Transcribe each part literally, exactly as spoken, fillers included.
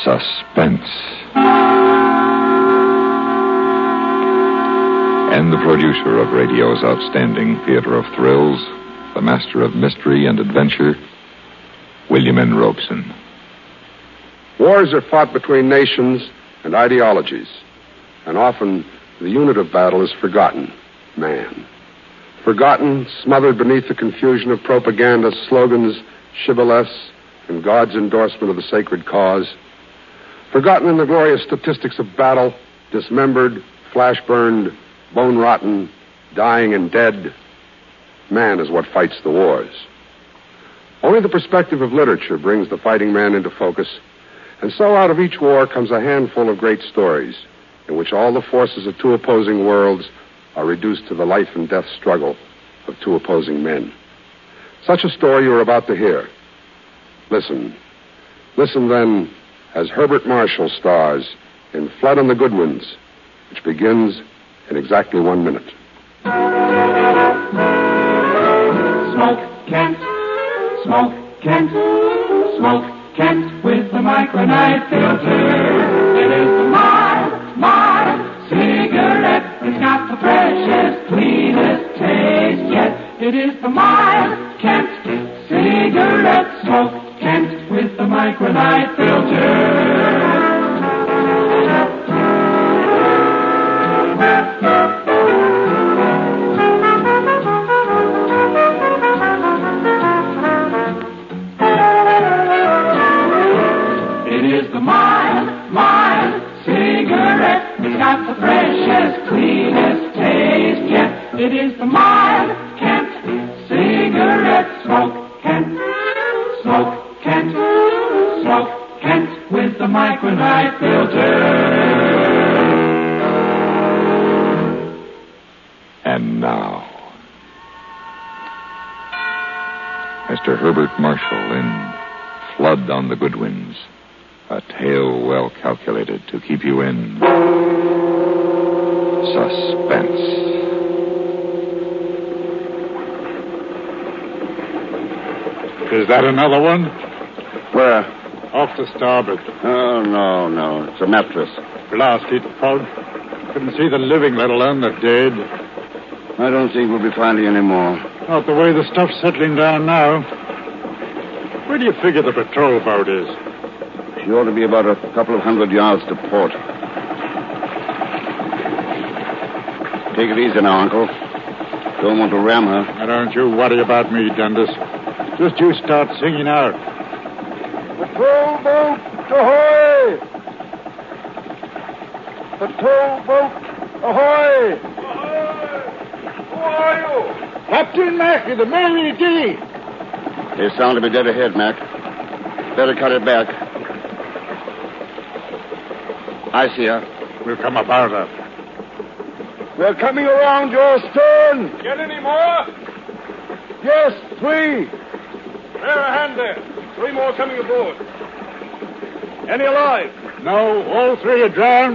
Suspense. And the producer of radio's outstanding theater of thrills, the master of mystery and adventure, William N. Robeson. Wars are fought between nations and ideologies, and often the unit of battle is forgotten, man. Forgotten, smothered beneath the confusion of propaganda, slogans, shibboleths, and God's endorsement of the sacred cause. Forgotten in the glorious statistics of battle, dismembered, flash-burned, bone-rotten, dying and dead. Man is what fights the wars. Only the perspective of literature brings the fighting man into focus, and so out of each war comes a handful of great stories in which all the forces of two opposing worlds are reduced to the life and death struggle of two opposing men. Such a story you're about to hear. Listen. Listen, then, as Herbert Marshall stars in Flood on the Goodwins, which begins in exactly one minute. Smoke Kent, smoke Kent, smoke Kent with the micronite filter. It is the mild, mild cigarette. It's got the freshest, cleanest taste yet. It is the mild Kent cigarette. Smoke Kent with the micronite filter. It is the mild, mild cigarette. It's got the freshest, cleanest taste yet. It is the mild Kent cigarette. Smoke Kent, smoke Kent, smoke Kent with the micronite filter. And now, Mister Herbert Marshall in Flood on the Goodwins, a tale well calculated to keep you in suspense. Is that another one? Where? Off to starboard. Oh, no, no. It's a mattress. Blast it, Fog. Couldn't see the living, let alone the dead. I don't think we'll be finding any more. Not the way the stuff's settling down now. Where do you figure the patrol boat is? She ought to be about a couple of hundred yards to port. Take it easy now, Uncle. Don't want to ram her. Now, don't you worry about me, Dundas. Just you start singing out. Patrol boat, ahoy! Patrol boat, ahoy! Ahoy! Who are you? Captain Mackey, the Mary D. They sound to be dead ahead, Mac. Better cut it back. I see her. We'll come about her. They're coming around your stern. Get any more? Yes, three. Bear a hand there. Three more coming aboard. Any alive? No, all three are drowned.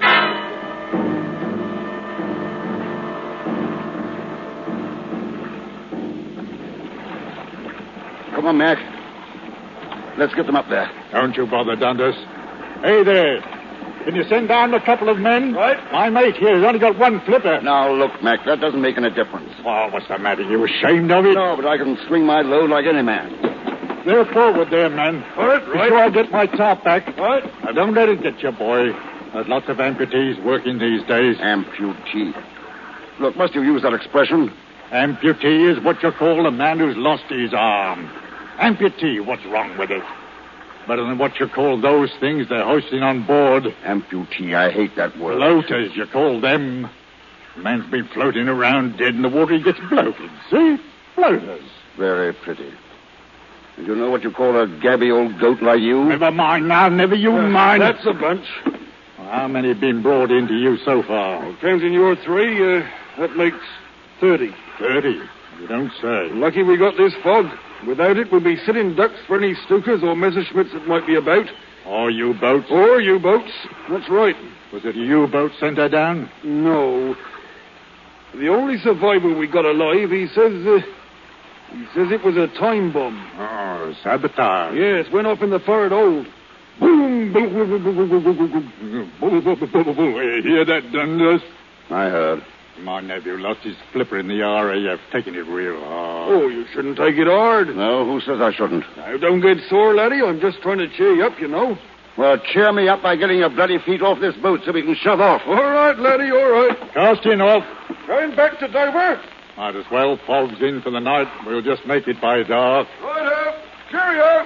Come on, Mac. Let's get them up there. Don't you bother, Dundas. Hey there. Can you send down a couple of men? Right. My mate here has only got one flipper. Now, look, Mac, that doesn't make any difference. Oh, what's the matter? You ashamed of it? No, but I can swing my load like any man. They're forward there, men. All right, Be right. sure I get my top back. All right. Now, don't let it get you, boy. There's lots of amputees working these days. Amputee. Look, must you use that expression? Amputee is what you call a man who's lost his arm. Amputee, what's wrong with it? Better than what you call those things they're hoisting on board. Amputee, I hate that word. Floaters, you call them. A man's been floating around dead in the water, he gets bloated. See? Floaters. Very pretty. And you know what you call a gabby old goat like you? Never mind now, never you Uh, mind. That's a bunch. How many have been brought into you so far? Well, counting your three, uh, that makes thirty. Thirty. You don't say. Lucky we got this fog. Without it, we'd be sitting ducks for any Stukas or Messerschmitts that might be about. Or U-boats. Or U-boats. That's right. Was it a U-boat sent her down? No. The only survivor we got alive, he says, uh, he says it was a time bomb. Oh, sabotage. Yes, went off in the forward hold. Boom Hear that, Dundas? I heard. My nephew lost his flipper in the R A F, taking it real hard. Oh, you shouldn't take it hard. No, who says I shouldn't? Now, don't get sore, laddie. I'm just trying to cheer you up, you know. Well, cheer me up by getting your bloody feet off this boat so we can shove off. All right, laddie, all right. Casting off. Going back to Dover. Might as well. Fog's in for the night. We'll just make it by dark. Right up. Cheerio.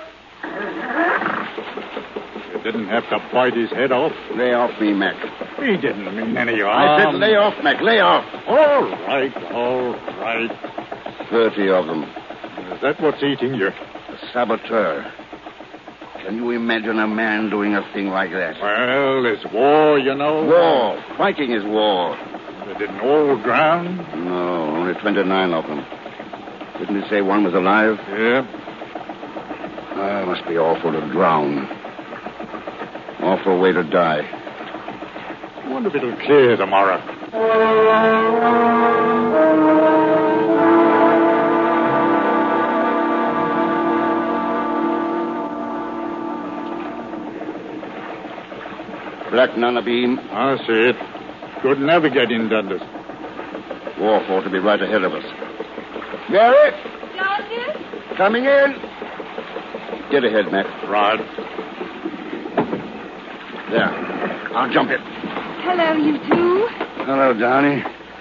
You didn't have to bite his head off. Lay off me, Mac. He didn't mean any harm. I said lay off, Mac. Lay off. All right, all right. Thirty of them. Is that what's eating you? A saboteur. Can you imagine a man doing a thing like that? Well, it's war, you know. War. Fighting is war. They didn't all drown? No, only twenty-nine of them. Didn't he say one was alive? Yeah. Ah, it must be awful to drown. Awful way to die. I wonder if it'll clear tomorrow. Black Nana beam. I see it. Good navigating, Dundas. Wharf ought to be right ahead of us. Mary! Dundas? Coming in. Get ahead, Mac. Right. There. I'll jump it. Hello, you two. Hello, Downey.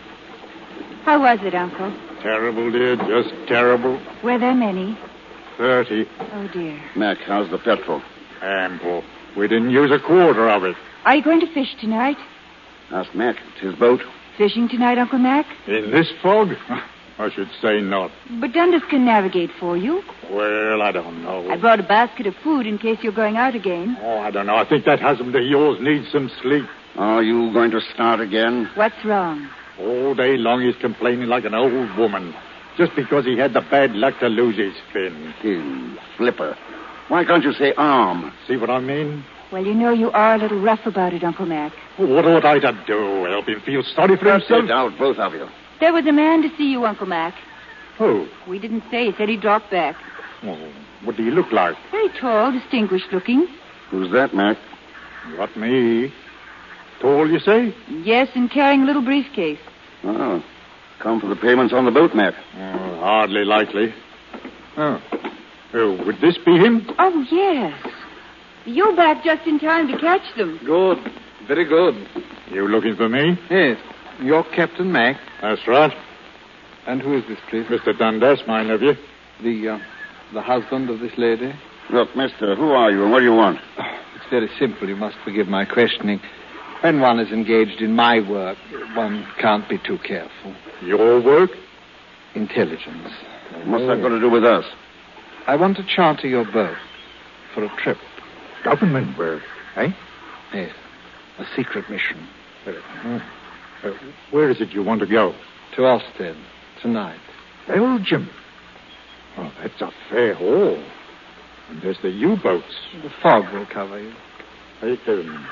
How was it, Uncle? Terrible, dear. Just terrible. Were there many? Thirty. Oh, dear. Mac, how's the petrol? Ample. We didn't use a quarter of it. Are you going to fish tonight? Ask Mac. It's his boat. Fishing tonight, Uncle Mac? In this fog? I should say not. But Dundas can navigate for you. Well, I don't know. I brought a basket of food in case you're going out again. Oh, I don't know. I think that husband of yours needs some sleep. Are you going to start again? What's wrong? All day long he's complaining like an old woman. Just because he had the bad luck to lose his fin. His flipper. Why can't you say arm? See what I mean? Well, you know you are a little rough about it, Uncle Mac. What ought I to do? Help him feel sorry for himself? Sit out, both of you. There was a man to see you, Uncle Mac. Who? We didn't say. He said he dropped back. Oh, what do you look like? Very tall, distinguished looking. Who's that, Mac? Not me. Tall, you say? Yes, and carrying a little briefcase. Oh. Come for the payments on the boat, Mac. Oh, hardly likely. Oh. Oh, would this be him? Oh, yes. You're back just in time to catch them. Good. Very good. You looking for me? Yes. You're Captain Mac. That's right. And who is this, please? Mister Dundas, my nephew. The, uh, the husband of this lady? Look, mister, who are you and what do you want? Oh, it's very simple. You must forgive my questioning. When one is engaged in my work, one can't be too careful. Your work? Intelligence. What's that got to do with us? I want to charter your boat for a trip. Government work, eh? Yes. A secret mission. Uh, uh, where is it you want to go? To Ostend, tonight. Belgium? Oh, that's a fair haul. And there's the U-boats. The fog will cover you. Hey, um,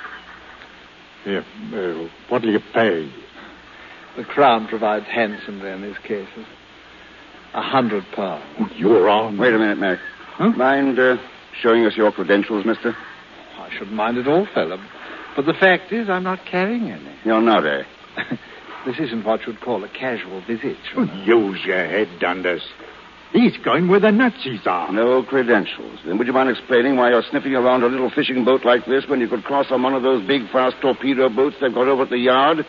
here, uh, what do you pay? The Crown provides handsomely in these cases. A hundred pounds. You're on. Wait a minute, Mac. Huh? Mind uh, showing us your credentials, mister? I shouldn't mind at all, fella. But the fact is, I'm not carrying any. You're not, eh? This isn't what you'd call a casual visit. Oh, use your head, Dundas. He's going where the Nazis are. No credentials. Then would you mind explaining why you're sniffing around a little fishing boat like this when you could cross on one of those big, fast torpedo boats they've got over at the yard?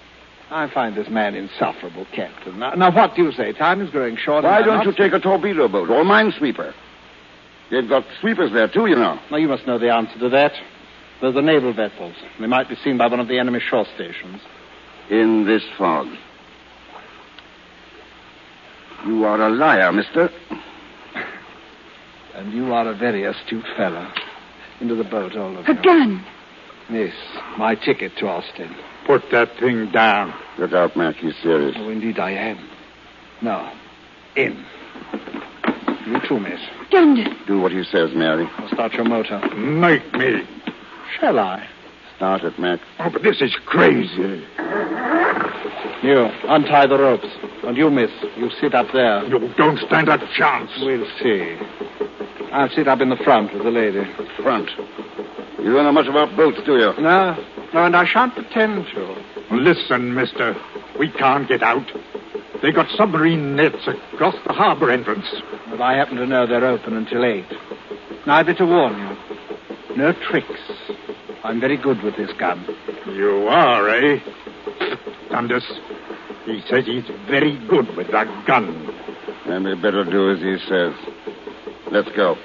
I find this man insufferable, Captain. Now, now what do you say? Time is growing short. Why and I'm don't not... you take a torpedo boat or a minesweeper? They've got sweepers there, too, you know. Now, you must know the answer to that. There's the naval vessels. They might be seen by one of the enemy shore stations. In this fog. You are a liar, mister. And you are a very astute fellow. Into the boat, all of A you. gun. Yes, my ticket to Ostend. Put that thing down. Look out, Mac. He's serious. Oh, indeed I am. Now, in. You too, miss. Dundas. Do what he says, Mary. I'll start your motor. Make me. Shall I? Start it, Mac. Oh, but this is crazy. You, untie the ropes. And you, miss, you sit up there. You don't stand a chance. We'll see. I'll sit up in the front with the lady. Front. You don't know much about boats, do you? No. No, and I shan't pretend to. Listen, mister. We can't get out. They got submarine nets across the harbor entrance. But I happen to know they're open until eight. Neither to warn you. No tricks. I'm very good with this gun. You are, eh? Dundas. He says he's very good with that gun. Then we better do as he says. Let's go.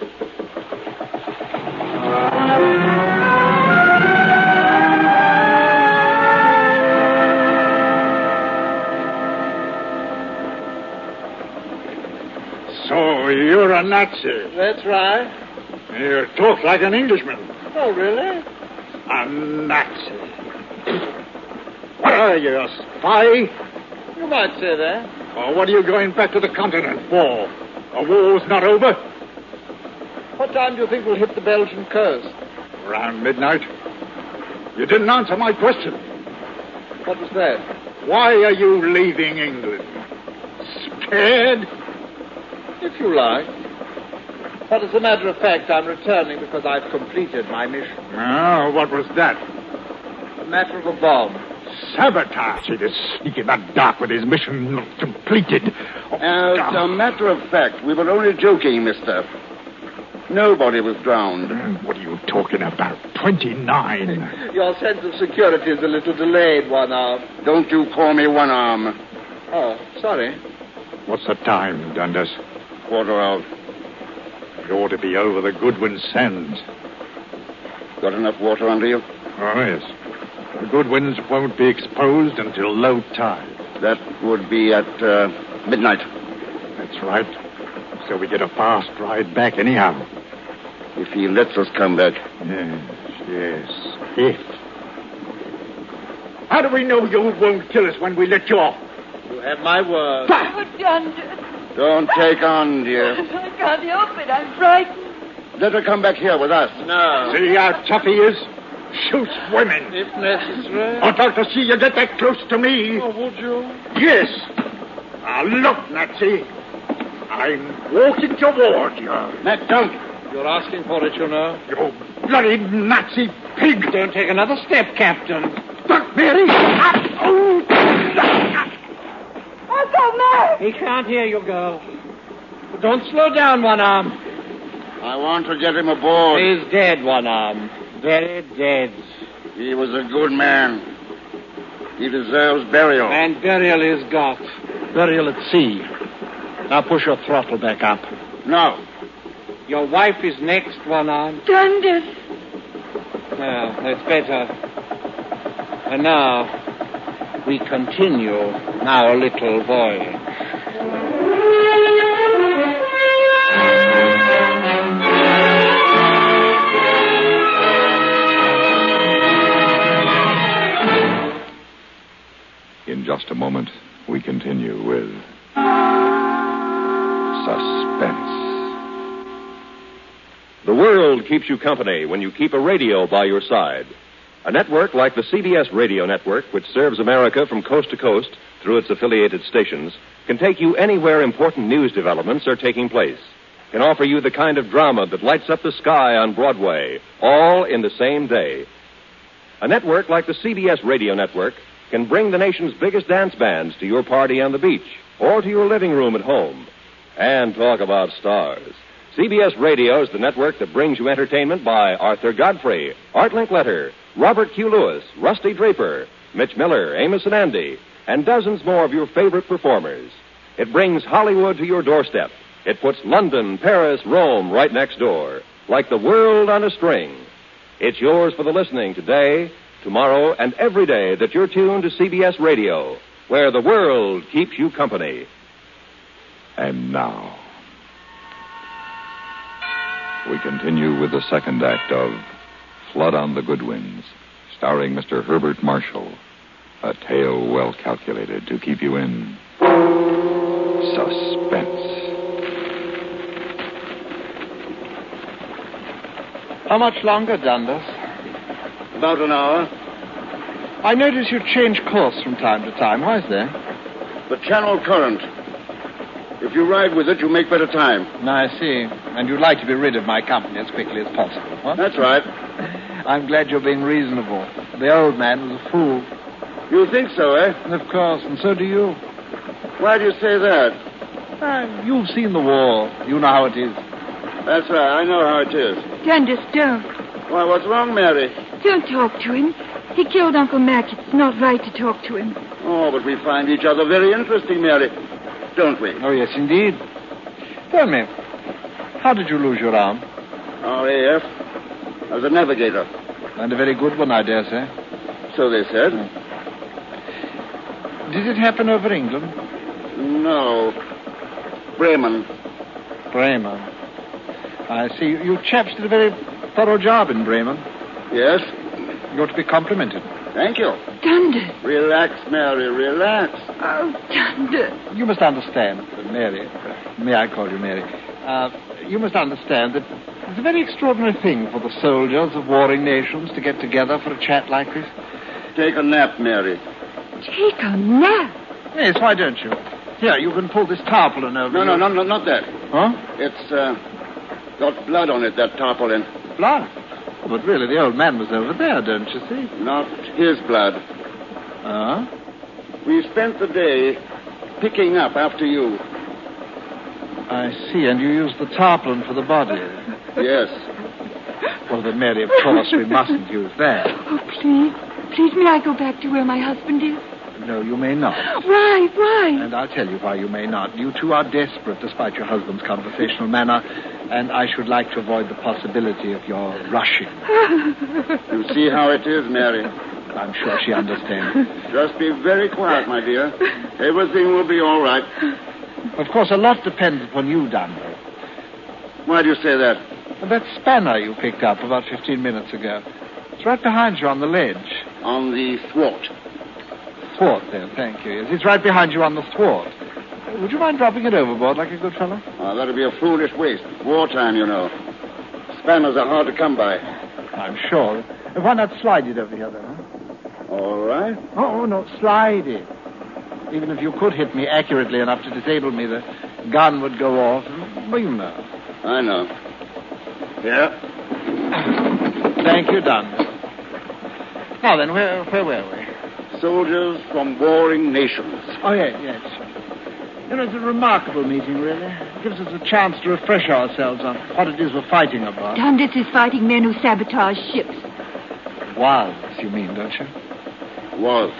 So you're a Nazi. That's right. You talk like an Englishman. Oh, really? A Nazi. What are you, a spy? You might say that. Or what are you going back to the continent for? The war's not over. What time do you think we'll hit the Belgian coast? Around midnight. You didn't answer my question. What was that? Why are you leaving England? Scared? If you like. But as a matter of fact, I'm returning because I've completed my mission. Oh, what was that? A matter of a bomb. Sabotage. He is sneaking that dark with his mission not completed. Oh, As a matter of fact, we were only joking, mister. Nobody was drowned. What are you talking about? Twenty-nine. Your sense of security is a little delayed, One Arm. Don't you call me One Arm. Oh, sorry. What's the time, Dundas? Quarter of. You ought to be over the Goodwin Sands. Got enough water under you? Oh, yes. The Goodwins won't be exposed until low tide. That would be at uh, midnight. That's right. So we get a fast ride back anyhow. If he lets us come back. Yes, yes. If. How do we know you won't kill us when we let you off? You have my word. Oh, Dundas. Don't take on, dear. I can't help it. I'm frightened. Let her come back here with us. No. See how tough he is? Shoots women. If necessary. I'd like to see you get that close to me. Oh, would you? Yes. Now, look, Nazi. I'm walking toward you. Matt, don't. You're asking for it, you know. You bloody Nazi pig. Don't take another step, Captain. Look, Mary. Oh. Uncle Mac. He can't hear you, girl. Don't slow down, One Arm. I want to get him aboard. He's dead, One Arm. Very dead. He was a good man. He deserves burial. And burial is got. Burial at sea. Now push your throttle back up. No. Your wife is next, One Arm. Dundas. Now, that's better. And now, we continue our little voyage. In just a moment, we continue with Suspense. The world keeps you company when you keep a radio by your side. A network like the C B S Radio Network, which serves America from coast to coast through its affiliated stations, can take you anywhere important news developments are taking place, can offer you the kind of drama that lights up the sky on Broadway, all in the same day. A network like the C B S Radio Network can bring the nation's biggest dance bands to your party on the beach or to your living room at home. And talk about stars. C B S Radio is the network that brings you entertainment by Arthur Godfrey, Art Linkletter, Robert Q. Lewis, Rusty Draper, Mitch Miller, Amos and Andy, and dozens more of your favorite performers. It brings Hollywood to your doorstep. It puts London, Paris, Rome right next door, like the world on a string. It's yours for the listening today, tomorrow, and every day that you're tuned to C B S Radio, where the world keeps you company. And now, we continue with the second act of Flood on the Goodwins, starring Mister Herbert Marshall. A tale well calculated to keep you in suspense. How much longer, Dundas? About an hour. I notice you change course from time to time. Why is that? The channel current. If you ride with it, you make better time. I see. And you'd like to be rid of my company as quickly as possible, huh? That's right. I'm glad you're being reasonable. The old man was a fool. You think so, eh? Of course, and so do you. Why do you say that? Uh, you've seen the war. You know how it is. That's right. I know how it is. Dundas, don't. Why, what's wrong, Mary? Don't talk to him. He killed Uncle Mac. It's not right to talk to him. Oh, but we find each other very interesting, Mary. Don't we? Oh, yes, indeed. Tell me, how did you lose your arm? R A F. As a navigator. And a very good one, I dare say. So they said. Did it happen over England? No. Bremen. Bremen. I see. You chaps did a very thorough job in Bremen. Yes? You ought to be complimented. Thank you. Dundas. Relax, Mary, relax. Oh, Dundas. You must understand, Mary. May I call you Mary? Uh, you must understand that it's a very extraordinary thing for the soldiers of warring nations to get together for a chat like this. Take a nap, Mary. Take a nap? Yes, why don't you? Here, you can pull this tarpaulin over. No, no, no, no, not that. Huh? It's, uh, got blood on it, that tarpaulin. Blood? Oh, but really, the old man was over there, don't you see? Not his blood. Huh? We spent the day picking up after you. I see, and you used the tarpaulin for the body. Yes. Well, then, Mary, of course, we mustn't use that. Oh, please. Please, may I go back to where my husband is? No, you may not. Why, why? And I'll tell you why you may not. You two are desperate, despite your husband's conversational manner, and I should like to avoid the possibility of your rushing. You see how it is, Mary. I'm sure she understands. Just be very quiet, my dear. Everything will be all right. Of course, a lot depends upon you, Dundas. Why do you say that? That spanner you picked up about fifteen minutes ago. It's right behind you on the ledge. On the thwart. Thwart, there, thank you. Yes, it's right behind you on the thwart. Would you mind dropping it overboard like a good fellow? Oh, that'd be a foolish waste. Wartime, you know. Spanners are hard to come by. I'm sure. Why not slide it over here, then, huh? All right. Oh, no, slide it. Even if you could hit me accurately enough to disable me, the gun would go off. Well, you know. I know. Yeah. Thank you, Dundas. Now then, where, where were we? Soldiers from warring nations. Oh, yes, yes. You know, it's a remarkable meeting, really. It gives us a chance to refresh ourselves on what it is we're fighting about. Dundas is fighting men who sabotage ships. Was, you mean, don't you? Was.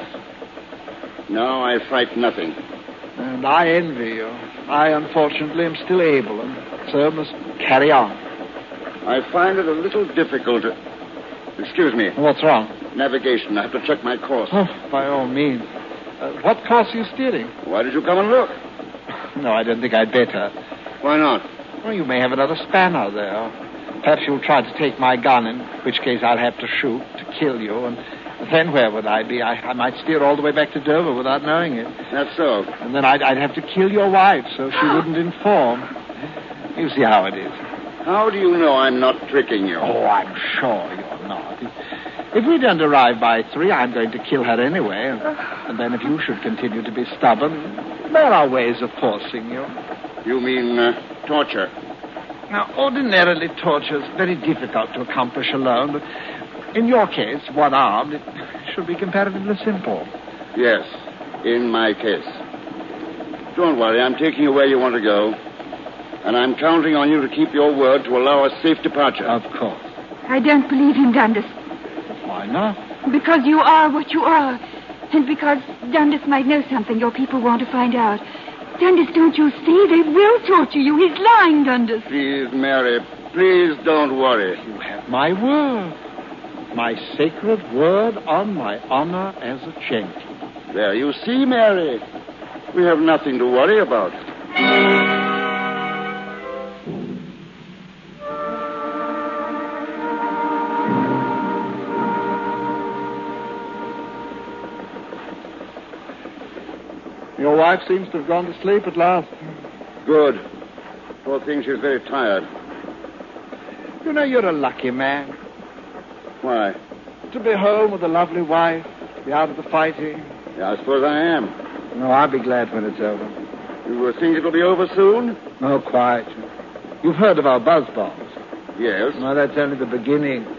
Now I fight nothing. And I envy you. I, unfortunately, am still able, and so must carry on. I find it a little difficult to... Excuse me. What's wrong? Navigation. I have to check my course. Oh, by all means. Uh, what course are you steering? Why did you come and look? No, I don't think I'd better. Why not? Well, you may have another spanner there. Perhaps you'll try to take my gun, in which case I'll have to shoot to kill you, and then where would I be? I, I might steer all the way back to Dover without knowing it. That's so. And then I'd, I'd have to kill your wife so she wouldn't inform. You see how it is. How do you know I'm not tricking you? Oh, I'm sure you're not. If we don't arrive by three, I'm going to kill her anyway. And then if you should continue to be stubborn, there are ways of forcing you. You mean uh, torture? Now, ordinarily, torture is very difficult to accomplish alone, but in your case, one-armed, it should be comparatively simple. Yes, in my case. Don't worry, I'm taking you where you want to go. And I'm counting on you to keep your word to allow a safe departure. Of course. I don't believe him, Dundas. Why not? Because you are what you are. And because Dundas might know something your people want to find out. Dundas, don't you see? They will torture you. He's lying, Dundas. Please, Mary, please don't worry. You have my word. My sacred word on my honor as a gentleman. There, you see, Mary. We have nothing to worry about. Your wife seems to have gone to sleep at last. Good. Poor thing, she's very tired. You know, you're a lucky man. Why? To be home with a lovely wife, to be out of the fighting. Yeah, I suppose I am. No, I'll be glad when it's over. You think it'll be over soon? No, quite. You've heard of our buzz bombs. Yes. No, that's only the beginning.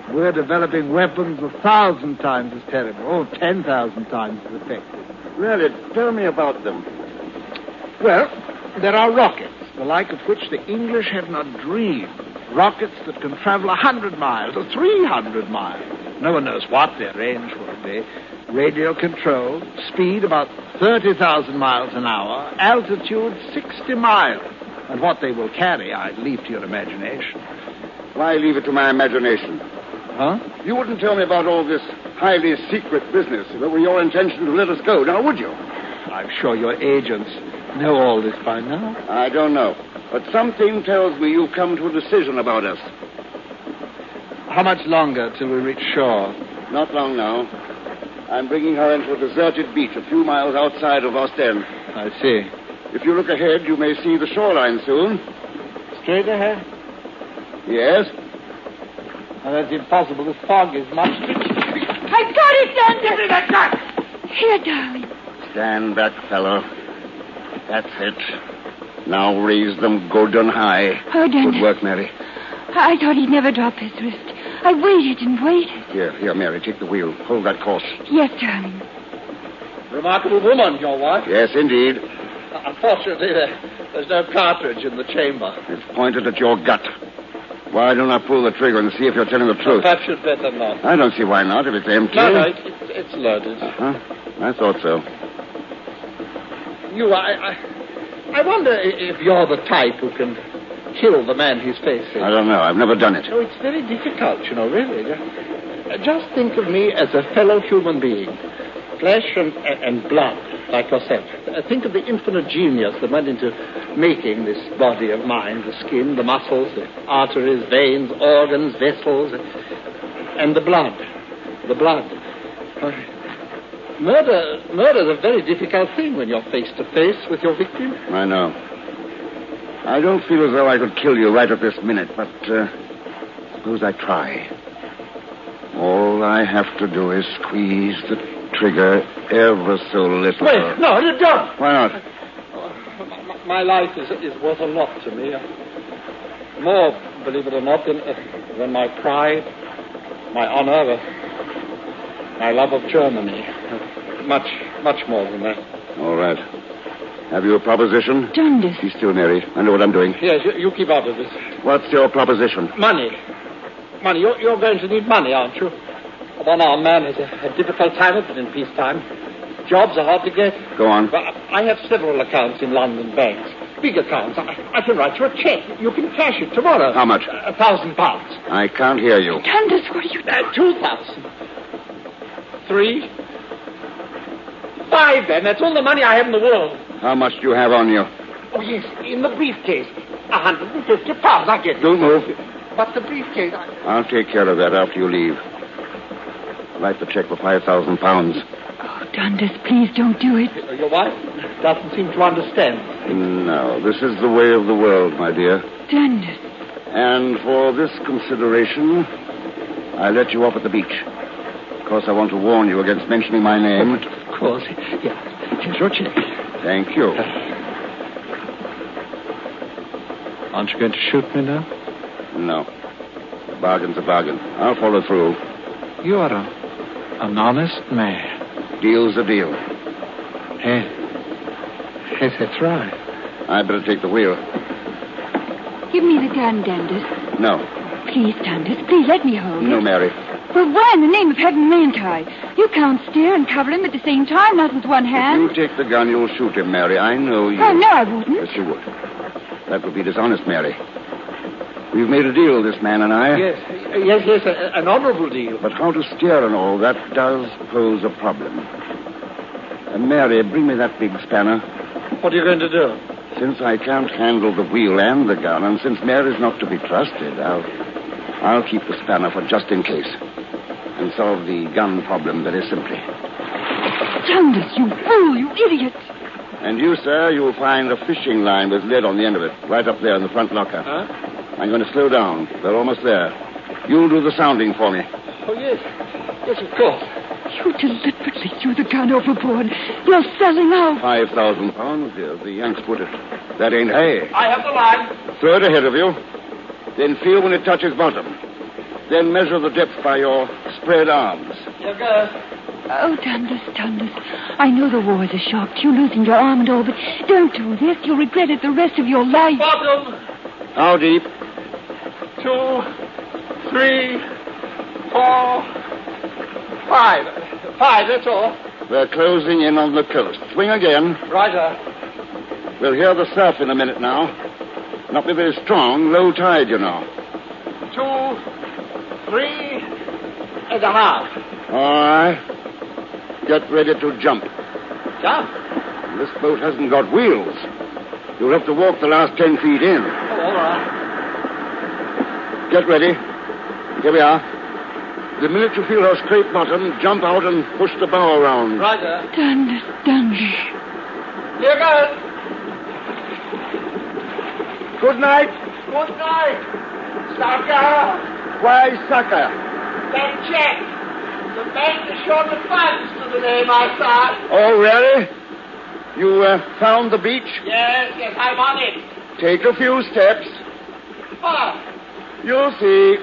We're developing weapons a thousand times as terrible. Oh, ten thousand times as effective. Really, tell me about them. Well, there are rockets, the like of which the English have not dreamed. Rockets that can travel a hundred miles or three hundred miles. No one knows what their range will be. Radio control, speed about thirty thousand miles an hour, altitude sixty miles. And what they will carry, I leave to your imagination. Why leave it to my imagination? Huh? You wouldn't tell me about all this highly secret business if it were your intention to let us go, now would you? I'm sure your agents know all this by now. I don't know. But something tells me you've come to a decision about us. How much longer till we reach shore? Not long now. I'm bringing her into a deserted beach a few miles outside of Ostend. I see. If you look ahead, you may see the shoreline soon. Straight ahead? Yes. Well, that's impossible. The fog is much... I've got it, Dundas! Give me that gun! Here, darling. Stand back, fellow. That's it. Now raise them good and high. Oh, Dundas. Good work, Mary. I thought he'd never drop his wrist. I waited and waited. Here, here, Mary, take the wheel. Hold that course. Yes, darling. Remarkable woman, your wife. Yes, indeed. Unfortunately, there, there's no cartridge in the chamber. It's pointed at your gut. Why don't I pull the trigger and see if you're telling the truth? Perhaps you'd better not. I don't see why not, if it's empty. No, no, it's, it's loaded. Uh-huh. I thought so. You, I, I, I wonder if you're the type who can kill the man he's facing. I don't know. I've never done it. Oh, it's very difficult, you know, really. Just think of me as a fellow human being. Flesh and, and blood, like yourself. Think of the infinite genius that went into making this body of mine. The skin, the muscles, the arteries, veins, organs, vessels, and the blood. The blood. Murder, murder's a very difficult thing when you're face to face with your victim. I know. I don't feel as though I could kill you right at this minute, but uh, suppose I try. All I have to do is squeeze the trigger ever so little. Wait, no, you don't. Why not? Uh, my life is, is worth a lot to me. More, believe it or not, than, uh, than my pride, my honor, uh, my love of Germany. Uh, much, much more than that. All right. Have you a proposition? Dundas. Be still, Mary. I know what I'm doing. Yes, you, you keep out of this. What's your proposition? Money. Money. You're, you're going to need money, aren't you? A one-armed man has a, a difficult time of it in peacetime. Jobs are hard to get. Go on. But I have several accounts in London banks. Big accounts. I, I can write you a check. You can cash it tomorrow. How much? A, a thousand pounds. I can't hear you. Dundas, what are you doing? Uh, two thousand. Three. Five, then. That's all the money I have in the world. How much do you have on you? Oh, yes, in the briefcase. A hundred and fifty pounds. I get it. Don't move. But the briefcase, I... I'll take care of that after you leave. Write the check for five thousand pounds. Oh, Dundas, please don't do it. Your wife doesn't seem to understand. No, this is the way of the world, my dear. Dundas. And for this consideration, I let you off at the beach. Of course, I want to warn you against mentioning my name. Of course. Yeah. Here's your check. Thank you. Aren't you going to shoot me now? No. A bargain's a bargain. I'll follow through. You are a, an honest man. Deal's a deal. Yes. Yes, that's right. I better take the wheel. Give me the gun, Dundas. No. Please, Dundas, please let me hold No, it. Mary. Well, why in the name of heaven mayn't I? You can't steer and cover him at the same time, not with one hand. If you take the gun, you'll shoot him, Mary. I know you. Oh, no, I wouldn't. Yes, you would. That would be dishonest, Mary. We've made a deal, this man and I. Yes, yes, yes, a, an honorable deal. But how to steer and all, that does pose a problem. Uh, Mary, bring me that big spanner. What are you going to do? Since I can't handle the wheel and the gun, and since Mary's not to be trusted, I'll, I'll keep the spanner for just in case. And solve the gun problem very simply. Dundas, you fool, you idiot. And you, sir, you'll find a fishing line with lead on the end of it, right up there in the front locker. Huh? I'm going to slow down. They're almost there. You'll do the sounding for me. Oh, yes. Yes, of course. You deliberately threw the gun overboard. You're selling out. Five thousand pounds, dear. The Yanks put it. That ain't hay. I have the line. Throw it ahead of you. Then feel when it touches bottom. Then measure the depth by your spread arms. You go. Oh, Dundas, Dundas. I know the war is a shock to you, losing your arm and all, but don't do this. You'll regret it the rest of your life. Bottom. How deep? Two, three, four, five. Five, that's all. We're closing in on the coast. Swing again. Righto. We'll hear the surf in a minute now. Not be very strong. Low tide, you know. Two, three and a half. All right. Get ready to jump. Jump? This boat hasn't got wheels. You'll have to walk the last ten feet in. Oh, all right. Get ready. Here we are. The minute you feel her scrape bottom, jump out and push the bow around. Right there. Dundas, Dundas. Here goes. Good night. Good night. Sucker. Why, sucker? That check. The bank is short of funds to the name I saw. Oh, really? You uh, found the beach? Yes, yes, I'm on it. Take a few steps. Oh, You'll see.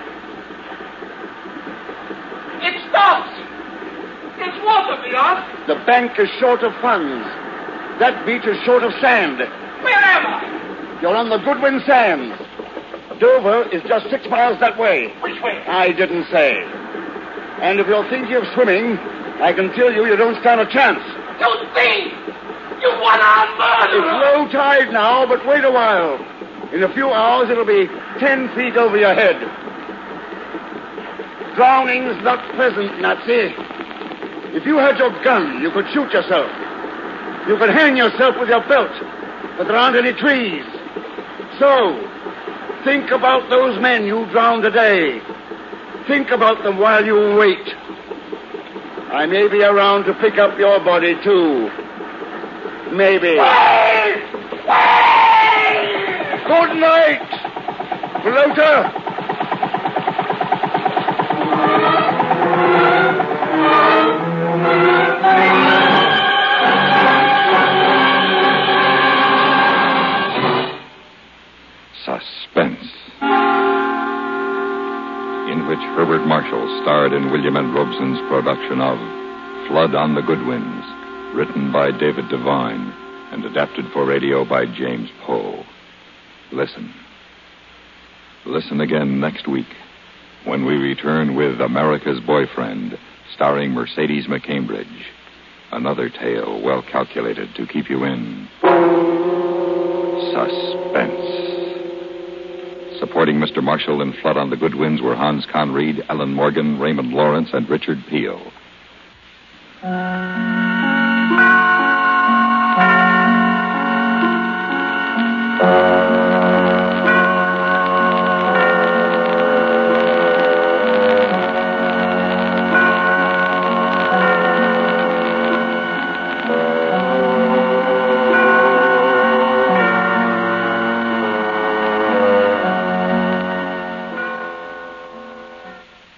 it stops. It's water beyond. The bank is short of funds. That beach is short of sand. Where am I? You're on the Goodwin Sands. Dover is just six miles that way. Which way? I didn't say. And if you're thinking of swimming, I can tell you you don't stand a chance. Don't think. You one-armed It's murderer. low tide now, but wait a while. In a few hours, it'll be ten feet over your head. Drowning's not pleasant, Nazi. If you had your gun, you could shoot yourself. You could hang yourself with your belt, but there aren't any trees. So, think about those men you drowned today. Think about them while you wait. I may be around to pick up your body, too. Maybe. Wait! Wait! Good night, floater. Suspense. In which Herbert Marshall starred in William N. Robeson's production of Flood on the Goodwins, written by David Devine and adapted for radio by James Poe. Listen. Listen again next week when we return with America's Boyfriend, starring Mercedes McCambridge. Another tale well calculated to keep you in suspense. Supporting Mister Marshall in Flood on the Goodwins were Hans Conried, Ellen Morgan, Raymond Lawrence, and Richard Peel.